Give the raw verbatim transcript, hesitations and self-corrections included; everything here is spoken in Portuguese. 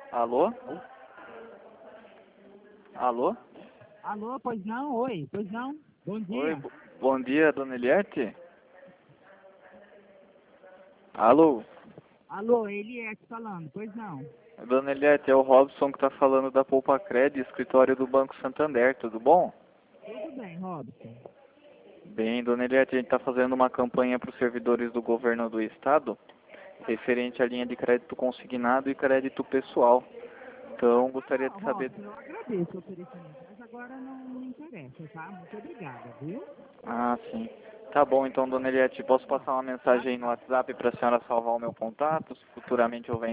Alô? Alô? Alô, pois não? Oi, pois não? Bom dia. Oi, bo- bom dia, dona Eliette. Alô? Alô, Eliette falando, pois não? Dona Eliette, é o Robson que tá falando da Poupa Cred, escritório do Banco Santander, tudo bom? Tudo bem, Robson. Bem, dona Eliette, a gente tá fazendo uma campanha para os servidores do governo do estado, referente à linha de crédito consignado e crédito pessoal. Então, gostaria Ah, de saber... Robson, eu agradeço o oferecimento, mas agora não me interessa, tá? Muito obrigada, viu? Ah, sim. Tá bom, então, dona Eliette, posso Tchau. passar uma Tchau, mensagem aí no tchau. WhatsApp para a senhora salvar o meu contato? Se futuramente houver